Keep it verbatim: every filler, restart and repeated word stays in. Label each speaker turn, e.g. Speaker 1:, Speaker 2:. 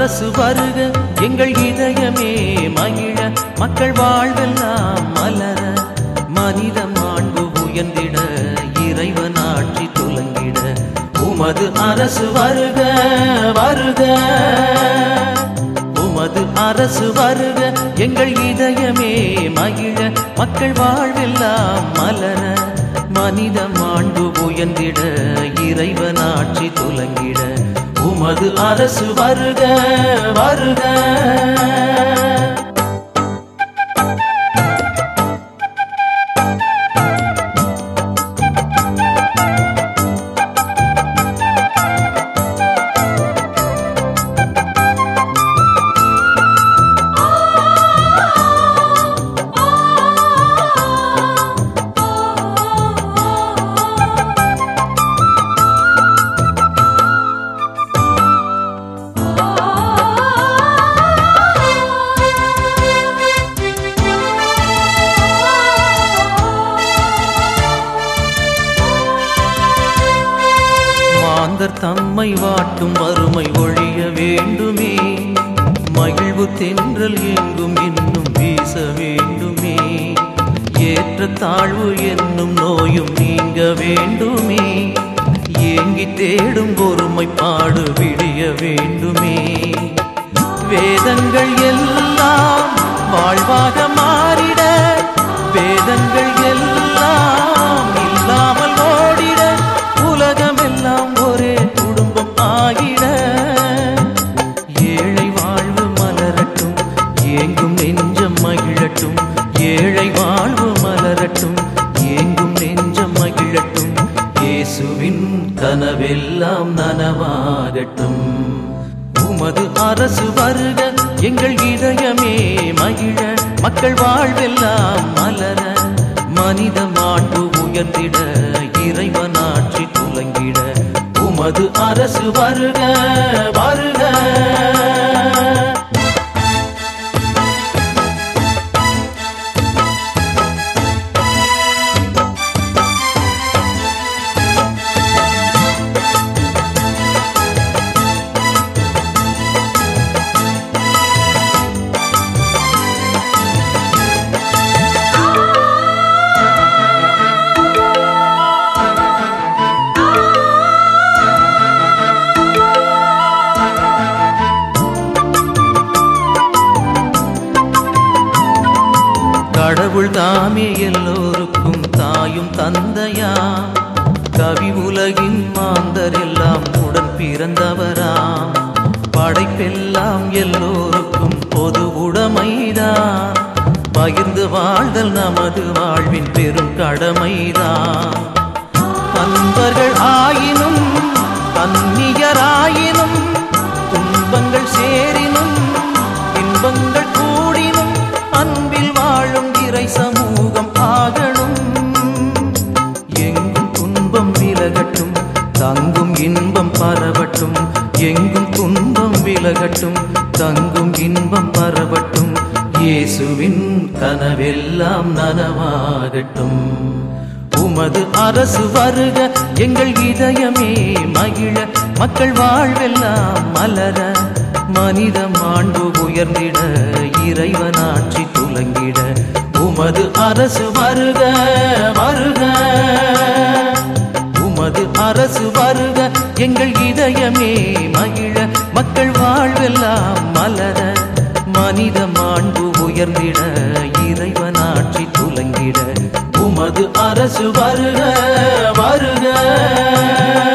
Speaker 1: அரசு வருக எங்கள் இதயமே மகிழ மக்கள் வாழ்வெல்லாம் மலர மனித மாண்பு உயர்ந்திட இறைவன் ஆட்சி துலங்கிட உமது அரசு வருக வருக உமது அரசு வருக எங்கள் இதயமே மகிழ மக்கள் வாழ்வெல்லாம் மலர மனித மாண்பு உயர்ந்திட இறைவன் ஆட்சி துலங்கிட உமது அரசு வருக வருக தம்மை வாட்டும் வறுமை ஒழிய வேண்டுமே மகிழ்வு தென்றல் எங்கும் இன்னும் வீச வேண்டுமே ஏற்ற தாழ்வு என்னும் நோயும் நீங்க வேண்டுமே ஏங்கி தேடும் ஒருமைப்பாடு விடிய வேண்டுமே வேதங்கள் எல்லாம் வாழ்வாக மாறிட வேதங்கள் எல்லாம் இல்லாமல் ஓடிட உலகமெல்லாம் ஒரே குடும்பம் ஆகிட ஏழை வாழ்வு மலரட்டும் ஏங்கும் நெஞ்சம் மகிழட்டும் ஏழை வாழ்வு மலரட்டும் ஏங்கும் நெஞ்சம் மகிழட்டும் இயேசுவின் கனவெல்லாம் நனவாகட்டும் உமது அரசு வருக எங்கள் இதயமே மகிழ மக்கள் வாழ்வெல்லாம் மலர மனித மாண்பு உயர்ந்திட இறைவன் ஆட்சி துலங்கிட உமது அரசு வருக வருக கடவுள் தாமே எல்லோருக்கும் தாயும் தந்தையா கவி உலகின் மாந்தர் எல்லாம் உடன் பிறந்தவராம் படைப்பெல்லாம் எல்லோருக்கும் பொது உடைமைதான் பகிர்ந்து வாழ்தல் நமது வாழ்வின் பெரும் கடமைதான் அன்பர்கள் ஆயினும் அந்நியராயினும் துன்பங்கள் சேரினும் இன்பங்கள் கூடினும் அன்பில் வாழும் இறை சமூகம் ஆகணும் எங்கும் துன்பம் விலகட்டும் தங்கும் இன்பம் பரவட்டும் எங்கும் துன்பம் விலகட்டும் தங்கும் இன்பம் பரவட்டும் இயேசுவின் கனவெல்லாம் நனவாகட்டும் உமது அரசு வருக எங்கள் இதயமே மகிழ மக்கள் வாழ்வெல்லாம் மலர மனித மாண்பு உயர்ந்திட இறைவன் ஆட்சி துலங்கிட உமது அரசு வருக வருக உமது அரசு வருக எங்கள் இதயமே மகிழ மக்கள் வாழ்வெல்லாம் மலர மனித மாண்பு உயர்ந்திட இறைவன் ஆட்சி துலங்கிட உமது அரசு வருக வருக